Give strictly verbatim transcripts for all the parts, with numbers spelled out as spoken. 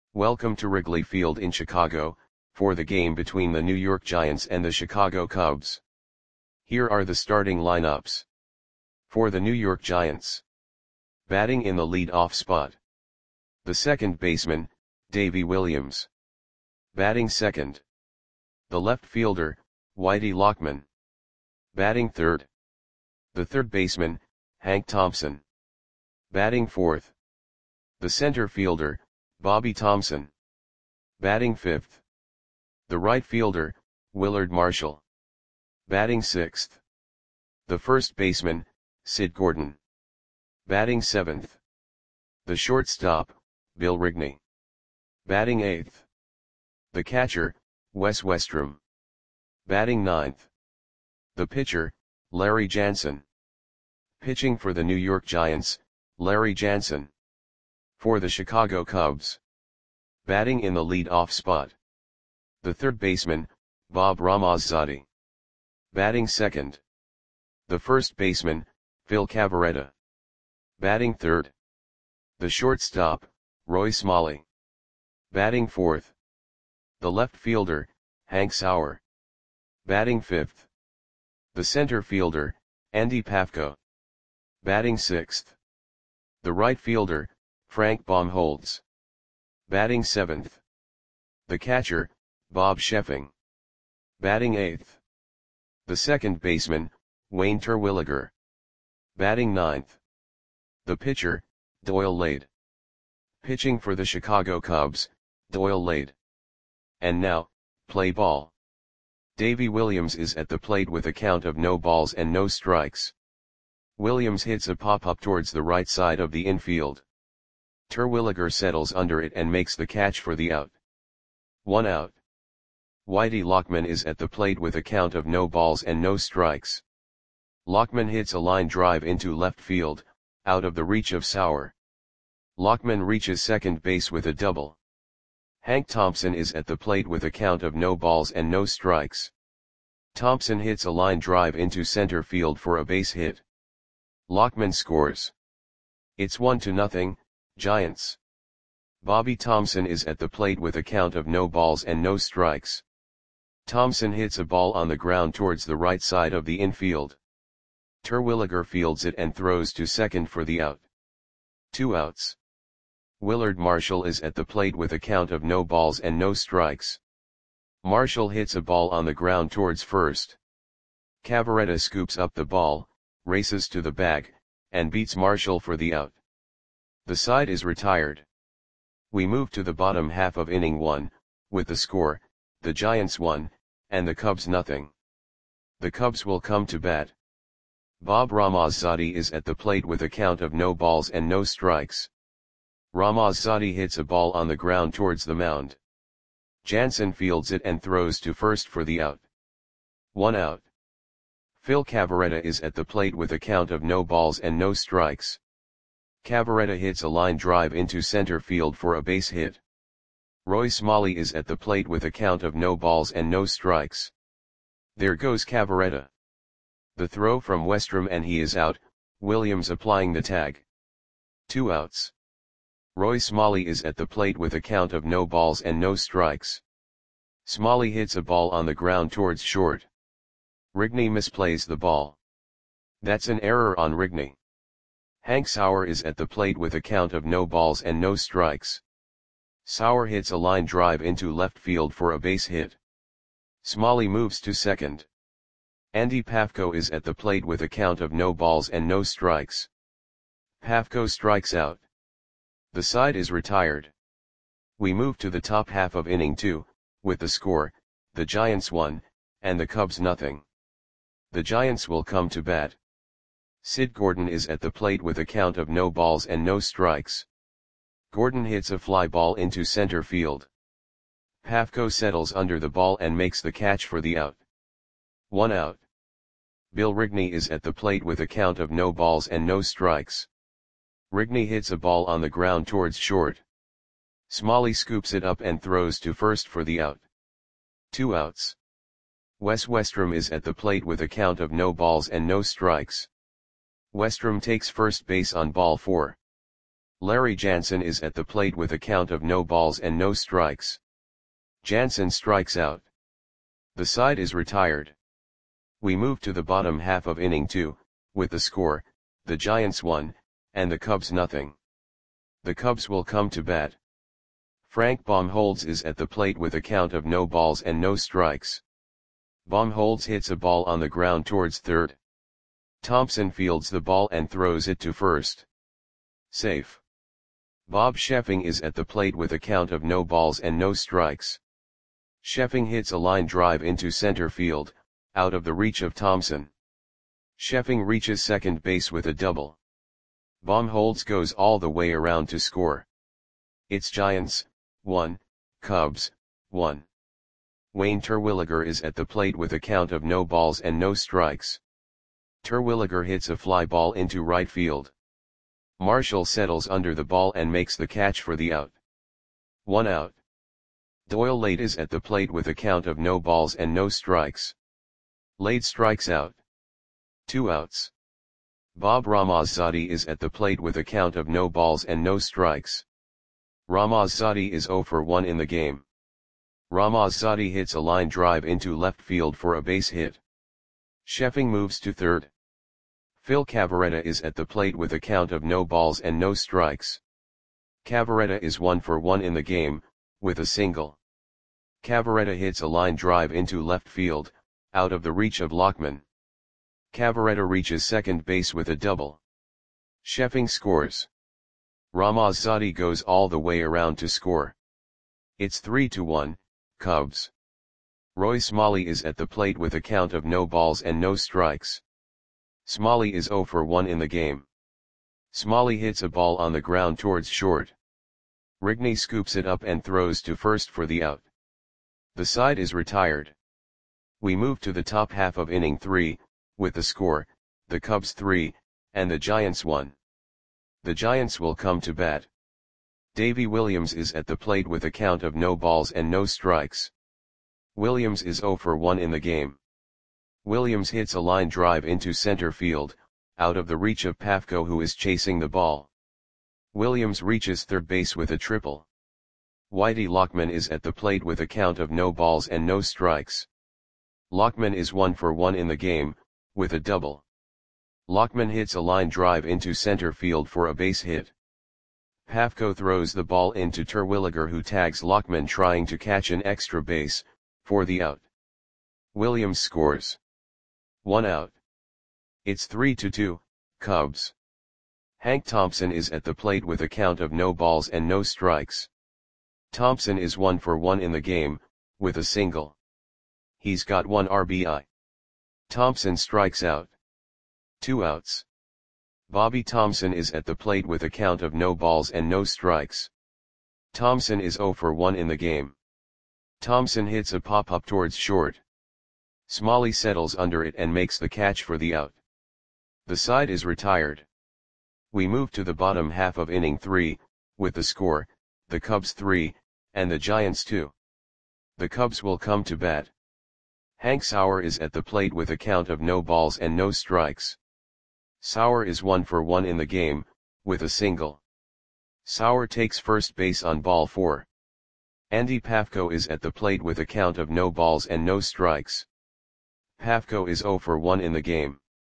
Welcome to Wrigley Field in Chicago, for the game between the New York Giants and the Chicago Cubs. Here are the starting lineups. For the New York Giants. Batting in the lead-off spot. The second baseman, Davey Williams. Batting second. The left fielder, Whitey Lockman. Batting third. The third baseman, Hank Thompson. Batting fourth. The center fielder, Bobby Thomson. Batting fifth. The right fielder, Willard Marshall. Batting sixth. The first baseman, Sid Gordon. Batting seventh. The shortstop, Bill Rigney. Batting eighth. The catcher, Wes Westrum. Batting ninth. The pitcher, Larry Jansen. Pitching for the New York Giants, Larry Jansen. For the Chicago Cubs. Batting in the lead-off spot. The third baseman, Bob Ramazzotti. Batting second. The first baseman, Phil Cavarretta. Batting third. The shortstop, Roy Smalley. Batting fourth. The left fielder, Hank Sauer. Batting fifth. The center fielder, Andy Pafko. Batting sixth. The right fielder, Frank Baumholtz. Batting seventh. The catcher, Bob Sheffing. Batting eighth. The second baseman, Wayne Terwilliger. Batting ninth. The pitcher, Doyle Lade. Pitching for the Chicago Cubs, Doyle Lade. And now, play ball. Davey Williams is at the plate with a count of no balls and no strikes. Williams hits a pop-up towards the right side of the infield. Terwilliger settles under it and makes the catch for the out. One out. Whitey Lockman is at the plate with a count of no balls and no strikes. Lockman hits a line drive into left field, out of the reach of Sauer. Lockman reaches second base with a double. Hank Thompson is at the plate with a count of no balls and no strikes. Thompson hits a line drive into center field for a base hit. Lockman scores. It's one to nothing, Giants. Bobby Thomson is at the plate with a count of no balls and no strikes. Thomson hits a ball on the ground towards the right side of the infield. Terwilliger fields it and throws to second for the out. Two outs. Willard Marshall is at the plate with a count of no balls and no strikes. Marshall hits a ball on the ground towards first. Cavarretta scoops up the ball, races to the bag, and beats Marshall for the out. The side is retired. We move to the bottom half of inning one, with the score, the Giants one, and the Cubs nothing. The Cubs will come to bat. Bob Ramazzotti is at the plate with a count of no balls and no strikes. Ramazzotti hits a ball on the ground towards the mound. Jansen fields it and throws to first for the out. One out. Phil Cavarretta is at the plate with a count of no balls and no strikes. Cavarretta hits a line drive into center field for a base hit. Roy Smalley is at the plate with a count of no balls and no strikes. There goes Cavarretta. The throw from Westrum and he is out, Williams applying the tag. Two outs. Roy Smalley is at the plate with a count of no balls and no strikes. Smalley hits a ball on the ground towards short. Rigney misplays the ball. That's an error on Rigney. Hank Sauer is at the plate with a count of no balls and no strikes. Sauer hits a line drive into left field for a base hit. Smalley moves to second. Andy Pafko is at the plate with a count of no balls and no strikes. Pafko strikes out. The side is retired. We move to the top half of inning two, with the score, the Giants one, and the Cubs nothing. The Giants will come to bat. Sid Gordon is at the plate with a count of no balls and no strikes. Gordon hits a fly ball into center field. Pafko settles under the ball and makes the catch for the out. One out. Bill Rigney is at the plate with a count of no balls and no strikes. Rigney hits a ball on the ground towards short. Smalley scoops it up and throws to first for the out. Two outs. Wes Westrum is at the plate with a count of no balls and no strikes. Westrum takes first base on ball four. Larry Jansen is at the plate with a count of no balls and no strikes. Jansen strikes out. The side is retired. We move to the bottom half of inning two, with the score, the Giants one, and the Cubs nothing. The Cubs will come to bat. Frank Baumholtz is at the plate with a count of no balls and no strikes. Baumholtz hits a ball on the ground towards third. Thompson fields the ball and throws it to first. Safe. Bob Sheffing is at the plate with a count of no balls and no strikes. Sheffing hits a line drive into center field, out of the reach of Thompson. Sheffing reaches second base with a double. Baumholtz goes all the way around to score. It's Giants, one, Cubs, one. Wayne Terwilliger is at the plate with a count of no balls and no strikes. Terwilliger hits a fly ball into right field. Marshall settles under the ball and makes the catch for the out. One out. Doyle Lade is at the plate with a count of no balls and no strikes. Lade strikes out. Two outs. Bob Ramazzotti is at the plate with a count of no balls and no strikes. Ramazzotti is zero for one in the game. Ramazzotti hits a line drive into left field for a base hit. Sheffing moves to third. Phil Cavarretta is at the plate with a count of no balls and no strikes. Cavarretta is one for one in the game, with a single. Cavarretta hits a line drive into left field, out of the reach of Lockman. Cavarretta reaches second base with a double. Sheffing scores. Ramazzotti goes all the way around to score. It's three to one, Cubs. Roy Smalley is at the plate with a count of no balls and no strikes. Smalley is zero for one in the game. Smalley hits a ball on the ground towards short. Rigney scoops it up and throws to first for the out. The side is retired. We move to the top half of inning three, with the score, the Cubs three, and the Giants one. The Giants will come to bat. Davy Williams is at the plate with a count of no balls and no strikes. Williams is zero for one in the game. Williams hits a line drive into center field, out of the reach of Pafko, who is chasing the ball. Williams reaches third base with a triple. Whitey Lockman is at the plate with a count of no balls and no strikes. Lockman is one for one in the game, with a double. Lockman hits a line drive into center field for a base hit. Pafko throws the ball into Terwilliger, who tags Lockman trying to catch an extra base, for the out. Williams scores. One out. It's three to two, Cubs. Hank Thompson is at the plate with a count of no balls and no strikes. Thompson is one for one in the game, with a single. He's got one R B I. Thompson strikes out. Two outs. Bobby Thompson is at the plate with a count of no balls and no strikes. Thompson is zero for one in the game. Thompson hits a pop-up towards short. Smalley settles under it and makes the catch for the out. The side is retired. We move to the bottom half of inning three, with the score, the Cubs three, and the Giants two. The Cubs will come to bat. Hank Sauer is at the plate with a count of no balls and no strikes. Sauer is one for one in the game, with a single. Sauer takes first base on ball four. Andy Pafko is at the plate with a count of no balls and no strikes. Pafko is zero for one in the game.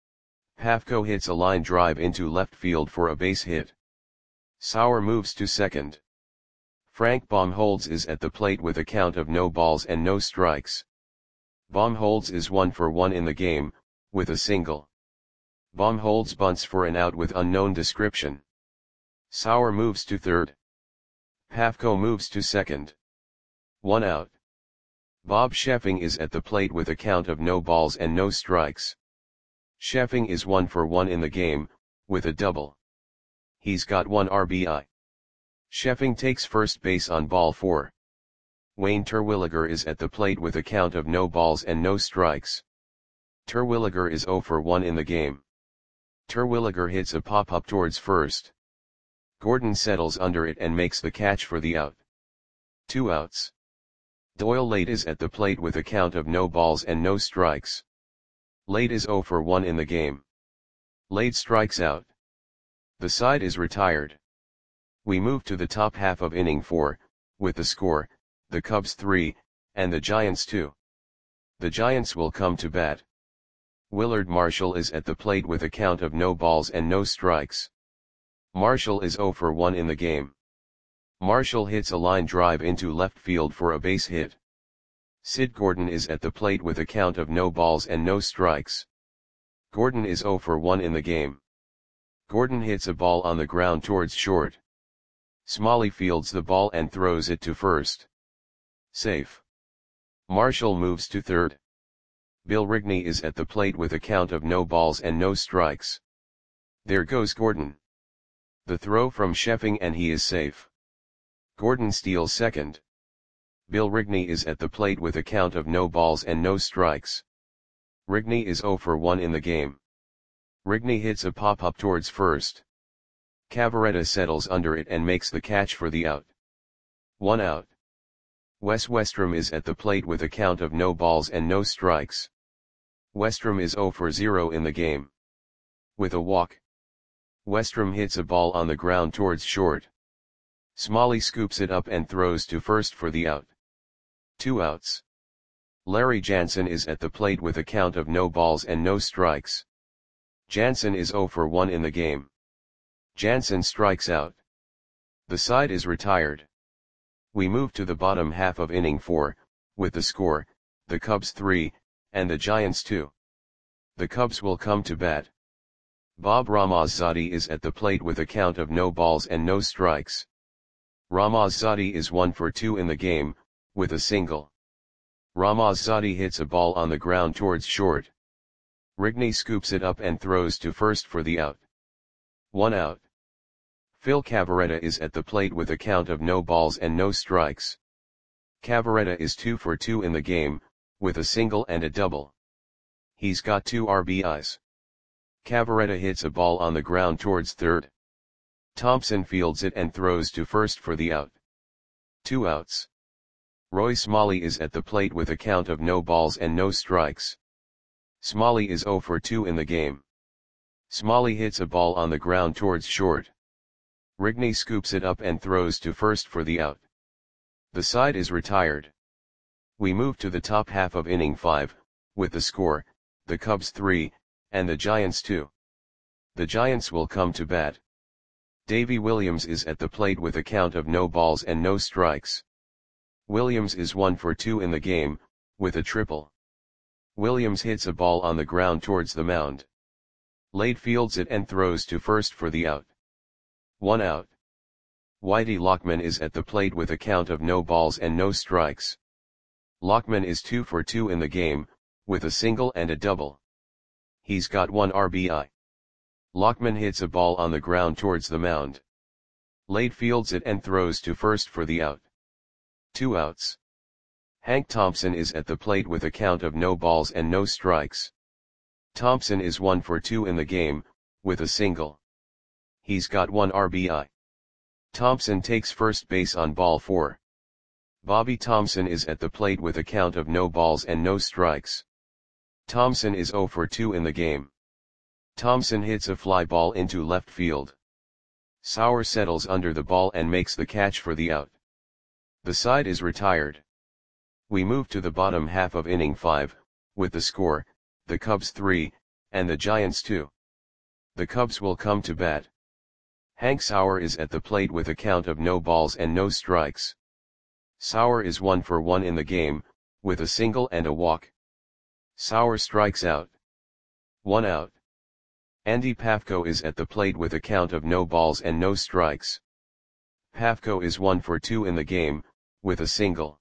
Pafko hits a line drive into left field for a base hit. Sauer moves to second. Frank Baumholtz is at the plate with a count of no balls and no strikes. Baumholtz is one for one in the game, with a single. Baumholtz bunts for an out with unknown description. Sauer moves to third. Pafko moves to second. One out. Bob Sheffing is at the plate with a count of no balls and no strikes. Sheffing is one for one in the game, with a double. He's got one R B I. Sheffing takes first base on ball four. Wayne Terwilliger is at the plate with a count of no balls and no strikes. Terwilliger is zero for one in the game. Terwilliger hits a pop-up towards first. Gordon settles under it and makes the catch for the out. Two outs. Doyle Lade is at the plate with a count of no balls and no strikes. Lade is zero for one in the game. Lade strikes out. The side is retired. We move to the top half of inning four, with the score, the Cubs three, and the Giants two. The Giants will come to bat. Willard Marshall is at the plate with a count of no balls and no strikes. Marshall is oh for one in the game. Marshall hits a line drive into left field for a base hit. Sid Gordon is at the plate with a count of no balls and no strikes. Gordon is oh for one in the game. Gordon hits a ball on the ground towards short. Smalley fields the ball and throws it to first. Safe. Marshall moves to third. Bill Rigney is at the plate with a count of no balls and no strikes. There goes Gordon. The throw from Sheffing and he is safe. Gordon steals second. Bill Rigney is at the plate with a count of no balls and no strikes. Rigney is oh for one in the game. Rigney hits a pop-up towards first. Cavaretta settles under it and makes the catch for the out. One out. Wes Westrom is at the plate with a count of no balls and no strikes. Westrom is oh for zero in the game. With a walk. Westrom hits a ball on the ground towards short. Smalley scoops it up and throws to first for the out. Two outs. Larry Jansen is at the plate with a count of no balls and no strikes. Jansen is oh for one in the game. Jansen strikes out. The side is retired. We move to the bottom half of inning four, with the score, the Cubs three, and the Giants two. The Cubs will come to bat. Bob Ramazzotti is at the plate with a count of no balls and no strikes. Ramazzotti is one for two in the game, with a single. Ramazzotti hits a ball on the ground towards short. Rigney scoops it up and throws to first for the out. One out. Phil Cavaretta is at the plate with a count of no balls and no strikes. Cavaretta is two for two in the game, with a single and a double. He's got two R B Is. Cavaretta hits a ball on the ground towards third. Thompson fields it and throws to first for the out. Two outs. Roy Smalley is at the plate with a count of no balls and no strikes. Smalley is oh for two in the game. Smalley hits a ball on the ground towards short. Rigney scoops it up and throws to first for the out. The side is retired. We move to the top half of inning five, with the score, the Cubs three, and the Giants two. The Giants will come to bat. Davy Williams is at the plate with a count of no balls and no strikes. Williams is one for two in the game, with a triple. Williams hits a ball on the ground towards the mound. Lade fields it and throws to first for the out. One out. Whitey Lockman is at the plate with a count of no balls and no strikes. Lockman is two for two in the game, with a single and a double. He's got one R B I. Lockman hits a ball on the ground towards the mound. Lade fields it and throws to first for the out. Two outs. Hank Thompson is at the plate with a count of no balls and no strikes. Thompson is one for two in the game, with a single. He's got one R B I. Thompson takes first base on ball four. Bobby Thompson is at the plate with a count of no balls and no strikes. Thompson is oh for two in the game. Thompson hits a fly ball into left field. Sauer settles under the ball and makes the catch for the out. The side is retired. We move to the bottom half of inning five, with the score, the Cubs three, and the Giants two. The Cubs will come to bat. Hank Sauer is at the plate with a count of no balls and no strikes. Sauer is one for one in the game, with a single and a walk. Sauer strikes out. One out. Andy Pafko is at the plate with a count of no balls and no strikes. Pafko is one for two in the game, with a single.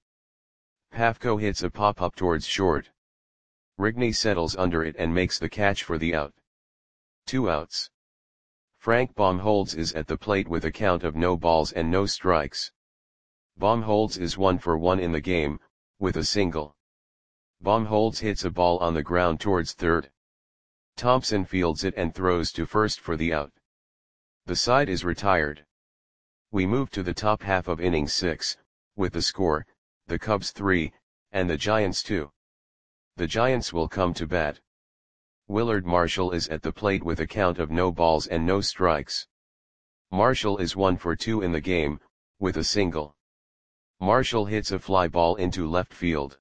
Pafko hits a pop-up towards short. Rigney settles under it and makes the catch for the out. Two outs. Frank Baumholtz is at the plate with a count of no balls and no strikes. Baumholtz is one for one in the game, with a single. Baumholtz hits a ball on the ground towards third. Thompson fields it and throws to first for the out. The side is retired. We move to the top half of inning six, with the score, the Cubs three, and the Giants two. The Giants will come to bat. Willard Marshall is at the plate with a count of no balls and no strikes. Marshall is one for two in the game, with a single. Marshall hits a fly ball into left field.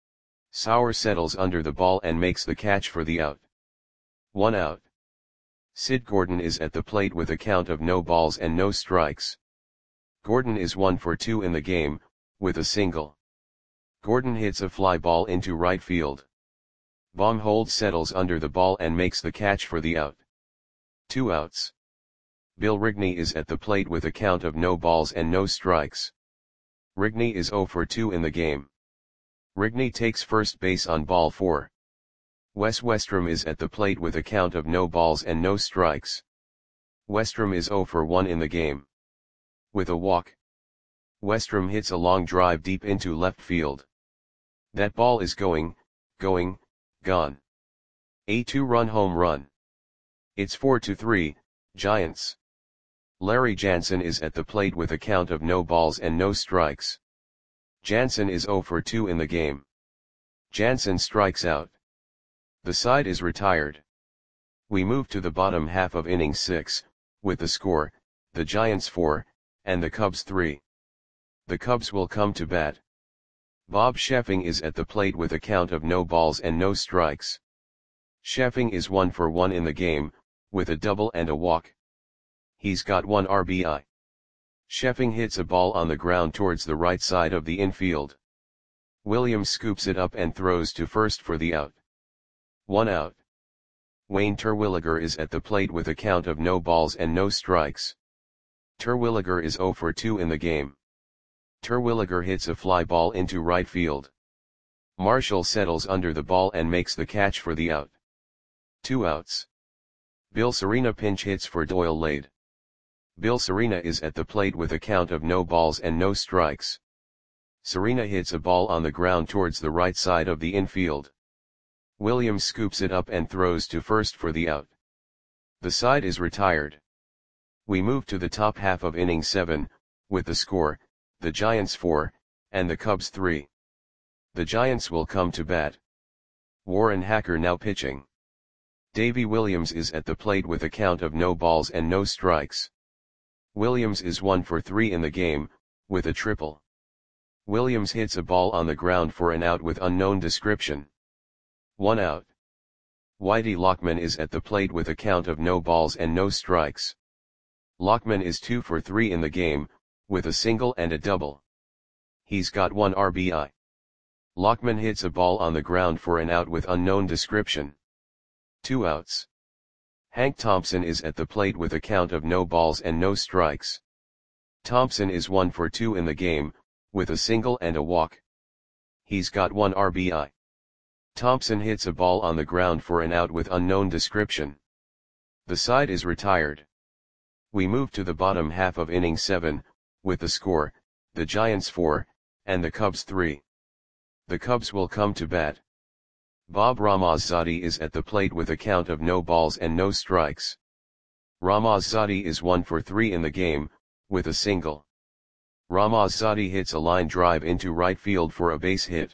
Sauer settles under the ball and makes the catch for the out. One out. Sid Gordon is at the plate with a count of no balls and no strikes. Gordon is one for two in the game, with a single. Gordon hits a fly ball into right field. Baumholtz settles under the ball and makes the catch for the out. Two outs. Bill Rigney is at the plate with a count of no balls and no strikes. Rigney is zero for two in the game. Rigney takes first base on ball four. Wes Westrom is at the plate with a count of no balls and no strikes. Westrom is zero for one in the game. With a walk. Westrom hits a long drive deep into left field. That ball is going, going, gone. A two-run home run. It's four to three, Giants. Larry Jansen is at the plate with a count of no balls and no strikes. Jansen is zero for two in the game. Jansen strikes out. The side is retired. We move to the bottom half of inning six, with the score, the Giants four, and the Cubs three. The Cubs will come to bat. Bob Sheffing is at the plate with a count of no balls and no strikes. Sheffing is one for one in the game, with a double and a walk. He's got one R B I. Sheffing hits a ball on the ground towards the right side of the infield. Williams scoops it up and throws to first for the out. One out. Wayne Terwilliger is at the plate with a count of no balls and no strikes. Terwilliger is zero for two in the game. Terwilliger hits a fly ball into right field. Marshall settles under the ball and makes the catch for the out. Two outs. Bill Serena pinch hits for Doyle Lade. Bill Serena is at the plate with a count of no balls and no strikes. Serena hits a ball on the ground towards the right side of the infield. Williams scoops it up and throws to first for the out. The side is retired. We move to the top half of inning seven, with the score, the Giants four, and the Cubs three. The Giants will come to bat. Warren Hacker now pitching. Davy Williams is at the plate with a count of no balls and no strikes. Williams is one for three in the game, with a triple. Williams hits a ball on the ground for an out with unknown description. One out. Whitey Lockman is at the plate with a count of no balls and no strikes. Lockman is two for three in the game, with a single and a double. He's got one R B I. Lockman hits a ball on the ground for an out with unknown description. Two outs. Hank Thompson is at the plate with a count of no balls and no strikes. Thompson is one for two in the game, with a single and a walk. He's got one R B I. Thompson hits a ball on the ground for an out with unknown description. The side is retired. We move to the bottom half of inning seven, with the score, the Giants four, and the Cubs three. The Cubs will come to bat. Bob Ramazzotti is at the plate with a count of no balls and no strikes. Ramazzotti is one for three in the game, with a single. Ramazzotti hits a line drive into right field for a base hit.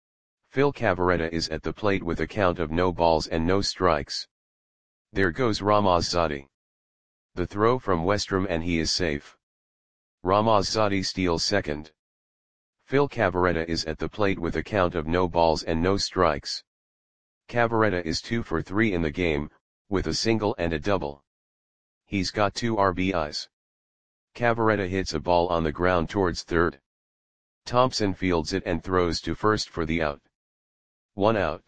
Phil Cavarretta is at the plate with a count of no balls and no strikes. There goes Ramazzotti. The throw from Westrom and he is safe. Ramazzotti steals second. Phil Cavarretta is at the plate with a count of no balls and no strikes. Cavarretta is two for three in the game, with a single and a double. He's got two R B Is. Cavarretta hits a ball on the ground towards third. Thompson fields it and throws to first for the out. One out.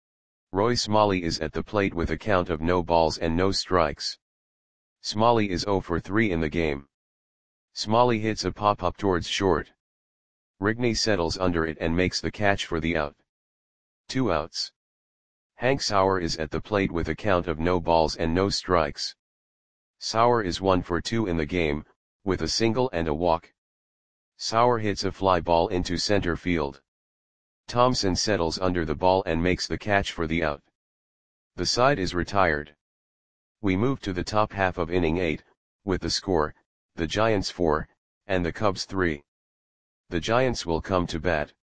Roy Smalley is at the plate with a count of no balls and no strikes. Smalley is zero for three in the game. Smalley hits a pop-up towards short. Rigney settles under it and makes the catch for the out. Two outs. Hank Sauer is at the plate with a count of no balls and no strikes. Sauer is one for two in the game, with a single and a walk. Sauer hits a fly ball into center field. Thompson settles under the ball and makes the catch for the out. The side is retired. We move to the top half of inning eight, with the score, the Giants four, and the Cubs three. The Giants will come to bat.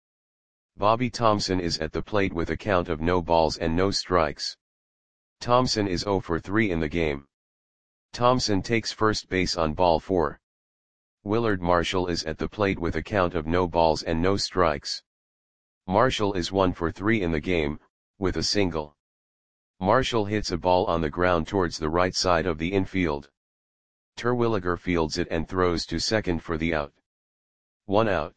Bobby Thompson is at the plate with a count of no balls and no strikes. Thompson is zero for three in the game. Thompson takes first base on ball four. Willard Marshall is at the plate with a count of no balls and no strikes. Marshall is one for three in the game, with a single. Marshall hits a ball on the ground towards the right side of the infield. Terwilliger fields it and throws to second for the out. One out.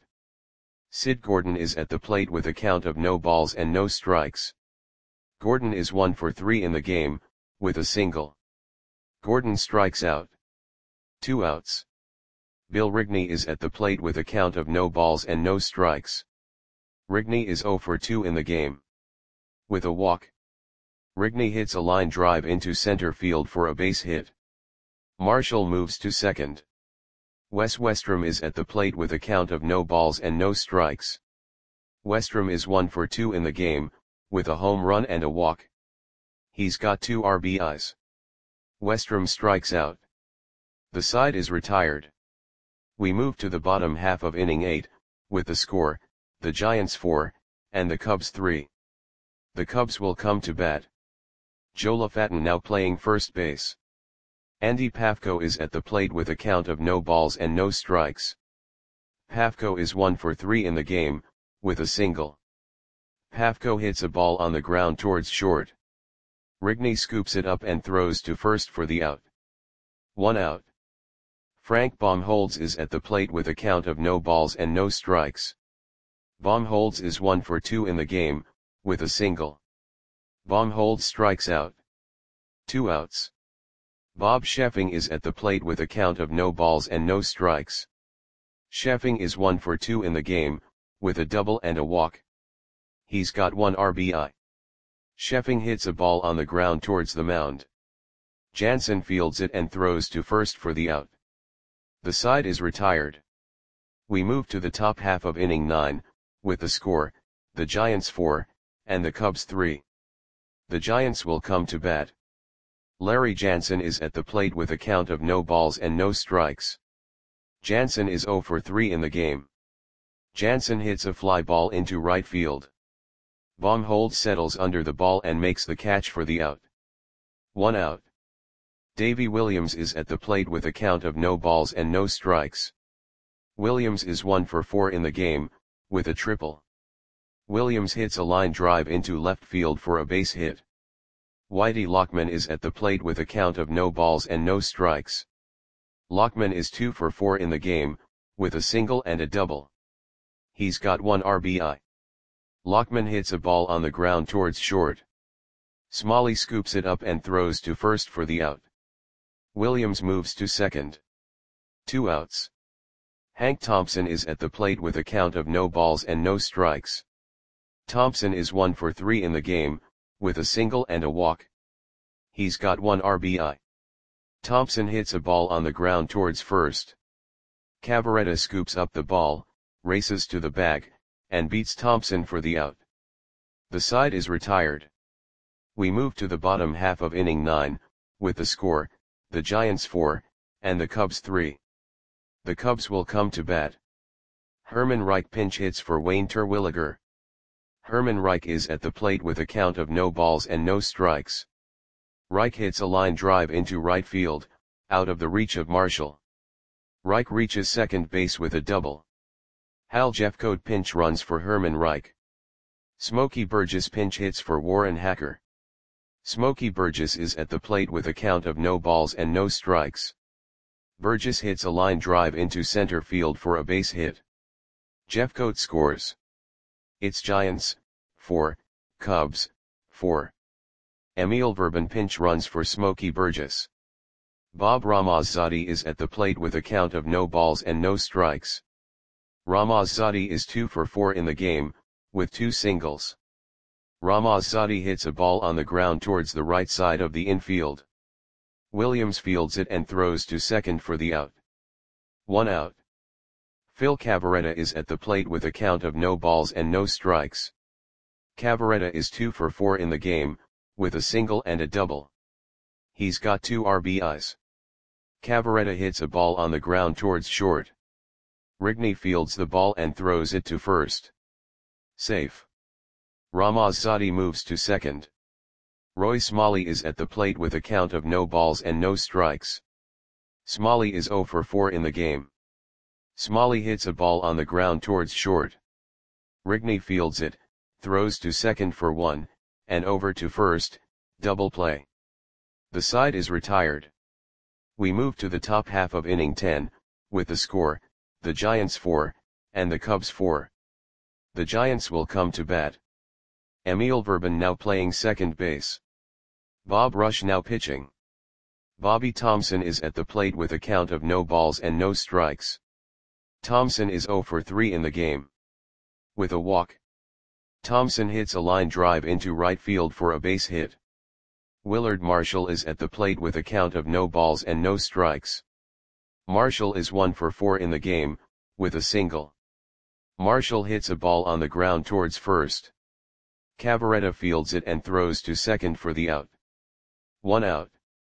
Sid Gordon is at the plate with a count of no balls and no strikes. Gordon is one for three in the game, with a single. Gordon strikes out. Two outs. Bill Rigney is at the plate with a count of no balls and no strikes. Rigney is zero for two in the game. With a walk. Rigney hits a line drive into center field for a base hit. Marshall moves to second. Wes Westrom is at the plate with a count of no balls and no strikes. Westrom is one for two in the game, with a home run and a walk. He's got two R B Is. Westrom strikes out. The side is retired. We move to the bottom half of inning eight, with the score, the Giants four, and the Cubs three. The Cubs will come to bat. Joe LaFatten now playing first base. Andy Pafko is at the plate with a count of no balls and no strikes. Pafko is one for three in the game, with a single. Pafko hits a ball on the ground towards short. Rigney scoops it up and throws to first for the out. One out. Frank Baumholtz is at the plate with a count of no balls and no strikes. Baumholtz is one for two in the game, with a single. Baumholtz strikes out. Two outs. Bob Sheffing is at the plate with a count of no balls and no strikes. Sheffing is one for two in the game, with a double and a walk. He's got one R B I. Sheffing hits a ball on the ground towards the mound. Jansen fields it and throws to first for the out. The side is retired. We move to the top half of inning nine, with the score, the Giants four, and the Cubs three. The Giants will come to bat. Larry Jansen is at the plate with a count of no balls and no strikes. Jansen is zero for three in the game. Jansen hits a fly ball into right field. Baumholtz settles under the ball and makes the catch for the out. One out. Davy Williams is at the plate with a count of no balls and no strikes. Williams is one for four in the game, with a triple. Williams hits a line drive into left field for a base hit. Whitey Lockman is at the plate with a count of no balls and no strikes. Lockman is two for four in the game, with a single and a double. He's got one R B I. Lockman hits a ball on the ground towards short. Smalley scoops it up and throws to first for the out. Williams moves to second. Two outs. Hank Thompson is at the plate with a count of no balls and no strikes. Thompson is one for three in the game, with a single and a walk. He's got one R B I. Thompson hits a ball on the ground towards first. Cavaretta scoops up the ball, races to the bag, and beats Thompson for the out. The side is retired. We move to the bottom half of inning nine, with the score, the Giants four, and the Cubs three. The Cubs will come to bat. Herman Reich pinch hits for Wayne Terwilliger. Herman Reich is at the plate with a count of no balls and no strikes. Reich hits a line drive into right field, out of the reach of Marshall. Reich reaches second base with a double. Hal Jeffcoat pinch runs for Herman Reich. Smokey Burgess pinch hits for Warren Hacker. Smokey Burgess is at the plate with a count of no balls and no strikes. Burgess hits a line drive into center field for a base hit. Jeffcoat scores. It's Giants, four, Cubs, four. Emil Verban pinch runs for Smokey Burgess. Bob Ramazzotti is at the plate with a count of no balls and no strikes. Ramazzotti is two for four in the game, with two singles. Ramazzotti hits a ball on the ground towards the right side of the infield. Williams fields it and throws to second for the out. One out. Phil Cavaretta is at the plate with a count of no balls and no strikes. Cavaretta is two for four in the game, with a single and a double. He's got two R B Is. Cavaretta hits a ball on the ground towards short. Rigney fields the ball and throws it to first. Safe. Ramazzotti moves to second. Roy Smalley is at the plate with a count of no balls and no strikes. Smalley is zero for four in the game. Smalley hits a ball on the ground towards short. Rigney fields it, throws to second for one, and over to first, double play. The side is retired. We move to the top half of inning ten, with the score, the Giants four, and the Cubs four. The Giants will come to bat. Emil Verban now playing second base. Bob Rush now pitching. Bobby Thomson is at the plate with a count of no balls and no strikes. Thomson is zero for three in the game. With a walk, Thomson hits a line drive into right field for a base hit. Willard Marshall is at the plate with a count of no balls and no strikes. Marshall is one for four in the game, with a single. Marshall hits a ball on the ground towards first. Cavarretta fields it and throws to second for the out. One out.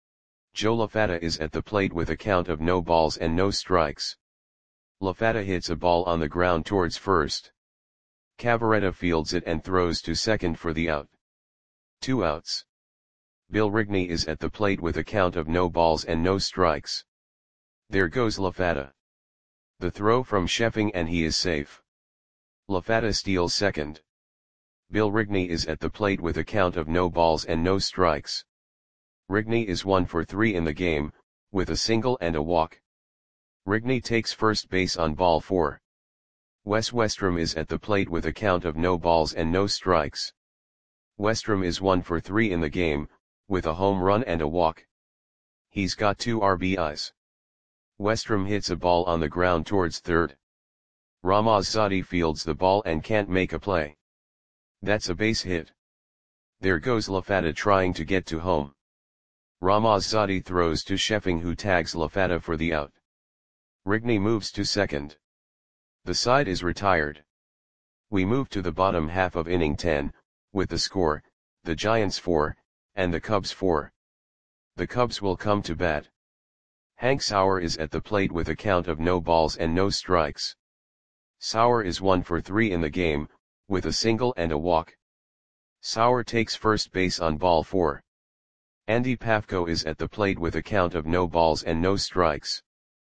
Joe LaFatta is at the plate with a count of no balls and no strikes. LaFatta hits a ball on the ground towards first. Cavarretta fields it and throws to second for the out. Two outs. Bill Rigney is at the plate with a count of no balls and no strikes. There goes LaFatta. The throw from Sheffing and he is safe. LaFatta steals second. Bill Rigney is at the plate with a count of no balls and no strikes. Rigney is one for three in the game, with a single and a walk. Rigney takes first base on ball four. Wes Westrom is at the plate with a count of no balls and no strikes. Westrom is one for three in the game, with a home run and a walk. He's got two R B Is. Westrom hits a ball on the ground towards third. Ramazzotti fields the ball and can't make a play. That's a base hit. There goes LaFatta trying to get to home. Ramazzotti throws to Sheffing who tags LaFatta for the out. Rigney moves to second. The side is retired. We move to the bottom half of inning ten, with the score, the Giants four, and the Cubs four. The Cubs will come to bat. Hank Sauer is at the plate with a count of no balls and no strikes. Sauer is one for three in the game, with a single and a walk. Sauer takes first base on ball four. Andy Pafko is at the plate with a count of no balls and no strikes.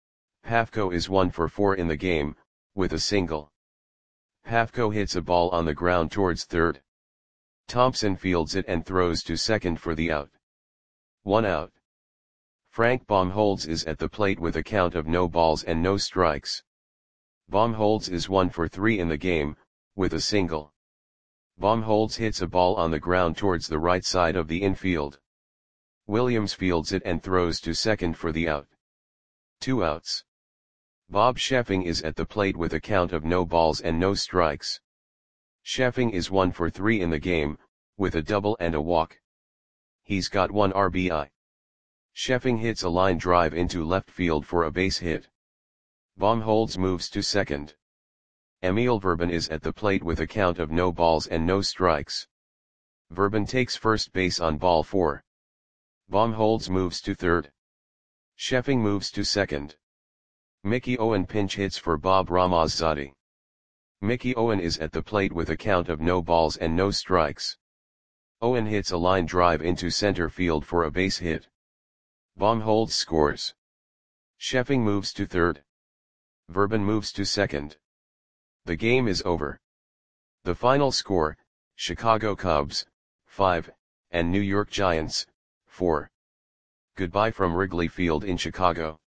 Pafko is one for four in the game, with a single. Pafko hits a ball on the ground towards third. Thompson fields it and throws to second for the out. One out. Frank Baumholtz is at the plate with a count of no balls and no strikes. Baumholtz is one for three in the game, with a single. Baumholtz hits a ball on the ground towards the right side of the infield. Williams fields it and throws to second for the out. Two outs. Bob Sheffing is at the plate with a count of no balls and no strikes. Sheffing is one for three in the game, with a double and a walk. He's got one R B I. Sheffing hits a line drive into left field for a base hit. Baumholtz moves to second. Emil Verban is at the plate with a count of no balls and no strikes. Verban takes first base on ball four. Baumholtz moves to third. Sheffing moves to second. Mickey Owen pinch hits for Bob Ramazzotti. Mickey Owen is at the plate with a count of no balls and no strikes. Owen hits a line drive into center field for a base hit. Baumholtz scores. Sheffing moves to third. Verban moves to second. The game is over. The final score, Chicago Cubs, five, and New York Giants, four. Goodbye from Wrigley Field in Chicago.